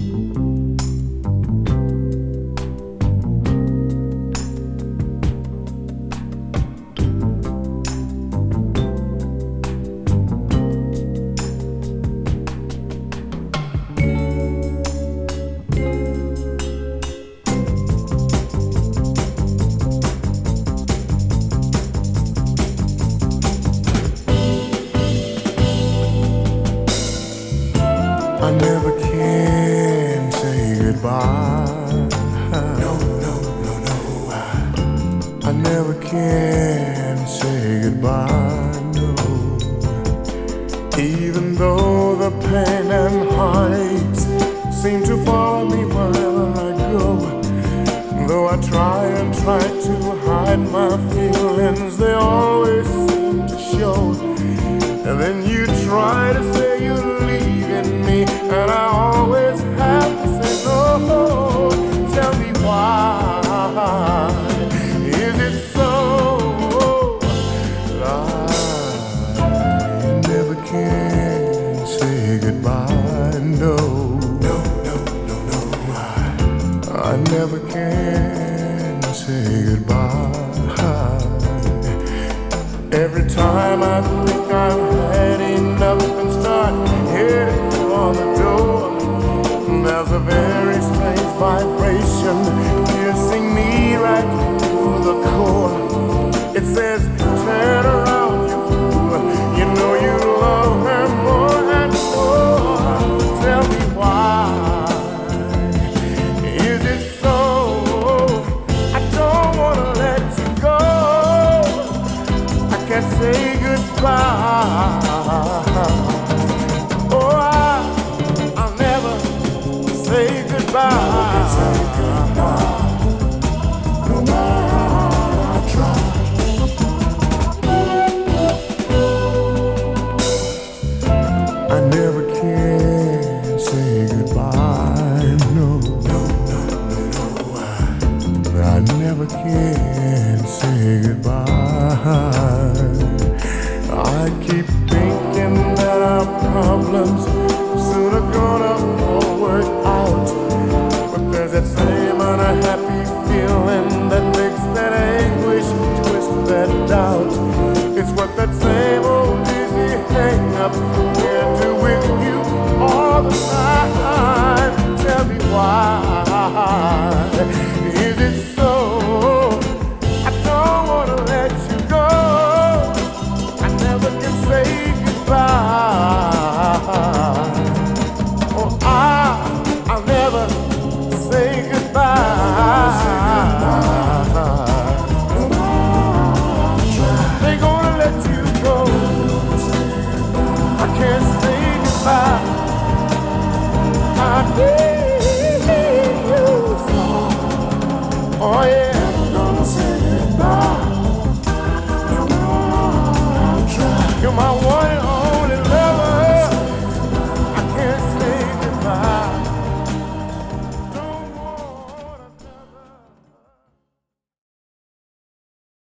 I never can say goodbye. No, no, no, no. I never can say goodbye, no. Even though the pain and heartache seem to follow me wherever I go, though I try and try to hide my feelings, they always seem to show. And then you try to say you're leaving me, and I always have to say no. Tell me why is it so that I never can say goodbye? No, no, no, no, no. I never can say goodbye. Every time I think I've had enough and start heading for the door, there's a very strange vibration piercing me right through the core. It says, turn around, you fool. You know you love her more and more. Tell me why is it so? I don't want to let you go. I can't say goodbye. Oh, I'll never say goodbye. No matter I try. I never can say goodbye. No, no, no, no, no. I never can say goodbye. I keep thinking that our problems soon are gonna all work out, but there's that same unhappy feeling that makes that anguish twist that doubt. It's what that same old dizzy hang-up can do with you all the time. Tell me why is it so? I don't wanna let you go. I never can say goodbye. Oh, I'll never say goodbye. They're gonna let you go. I can't say goodbye. I need you so. Oh yeah.